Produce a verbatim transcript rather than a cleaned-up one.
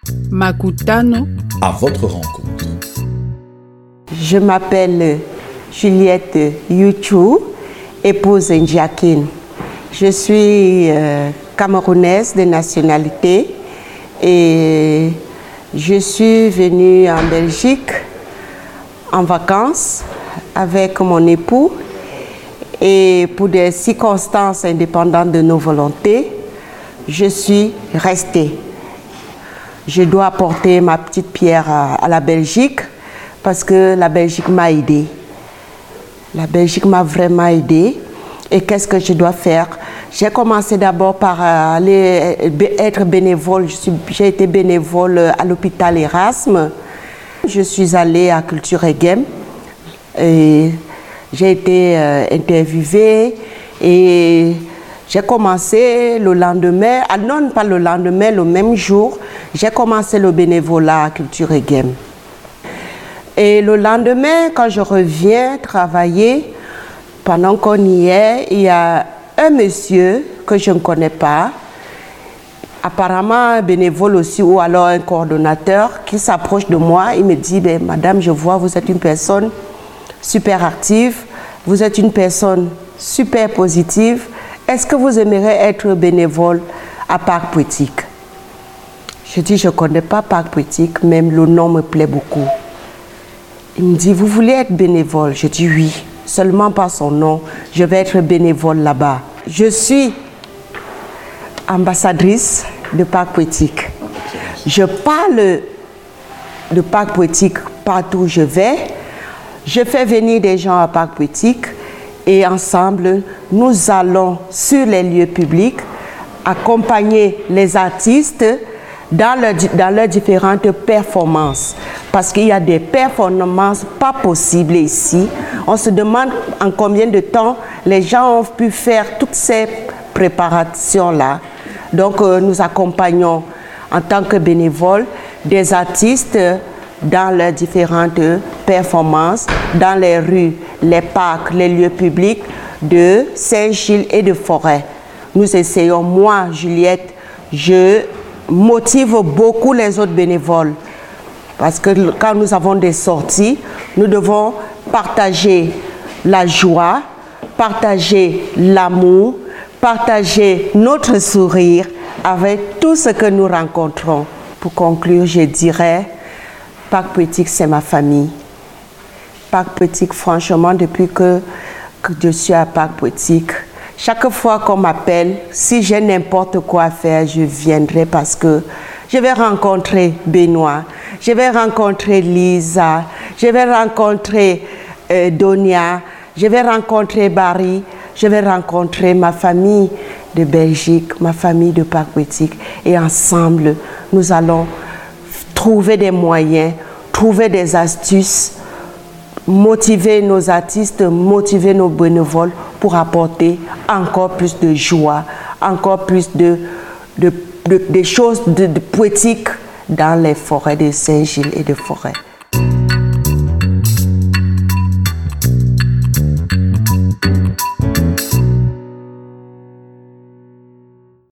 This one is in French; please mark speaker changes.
Speaker 1: Makutano.
Speaker 2: À votre rencontre.
Speaker 3: Je m'appelle Juliette Yuchu, épouse Ndiakine. Je suis euh, camerounaise de nationalité et je suis venue en Belgique en vacances avec mon époux et pour des circonstances indépendantes de nos volontés, je suis restée. Je dois apporter ma petite pierre à, à la Belgique parce que la Belgique m'a aidée. La Belgique m'a vraiment aidée. Et qu'est-ce que je dois faire? J'ai commencé d'abord par aller être bénévole. J'ai été bénévole à l'hôpital Erasme. Je suis allée à Culture Egem et j'ai été euh, interviewée et j'ai commencé le lendemain, ah non pas le lendemain, le même jour, j'ai commencé le bénévolat à Culture Egem. Et le lendemain, quand je reviens travailler, pendant qu'on y est, il y a un monsieur que je ne connais pas, apparemment un bénévole aussi ou alors un coordonnateur qui s'approche de moi. Il me dit, ben, madame, je vois, vous êtes une personne super active, vous êtes une personne super positive. Est-ce que vous aimeriez être bénévole à Parc Poétique? Je dis, je ne connais pas Parc Poétique, même le nom me plaît beaucoup. Il me dit, vous voulez être bénévole? Je dis oui, seulement par son nom, je vais être bénévole là-bas. Je suis ambassadrice de Parc Poétique. Je parle de Parc Poétique partout où je vais. Je fais venir des gens à Parc Poétique et ensemble, nous allons sur les lieux publics accompagner les artistes dans leurs dans leurs différentes performances. Parce qu'il y a des performances pas possibles ici. On se demande en combien de temps les gens ont pu faire toutes ces préparations-là. Donc euh, nous accompagnons en tant que bénévoles des artistes dans leurs différentes performances, dans les rues, les parcs, les lieux publics de Saint-Gilles et de Forêt. Nous essayons, moi, Juliette, je motive beaucoup les autres bénévoles. Parce que quand nous avons des sorties, nous devons partager la joie, partager l'amour, partager notre sourire avec tout ce que nous rencontrons. Pour conclure, je dirais, Parc Poétique, c'est ma famille. Parc Poétique, franchement, depuis que, que je suis à Parc Poétique, chaque fois qu'on m'appelle, si j'ai n'importe quoi à faire, je viendrai parce que je vais rencontrer Benoît, je vais rencontrer Lisa, je vais rencontrer euh, Donia, je vais rencontrer Barry, je vais rencontrer ma famille de Belgique, ma famille de Parc Poétique. Et ensemble, nous allons trouver des moyens, trouver des astuces, motiver nos artistes, motiver nos bénévoles pour apporter encore plus de joie, encore plus de, de, de, de choses de, de poétiques dans les forêts de Saint-Gilles et de Forêt.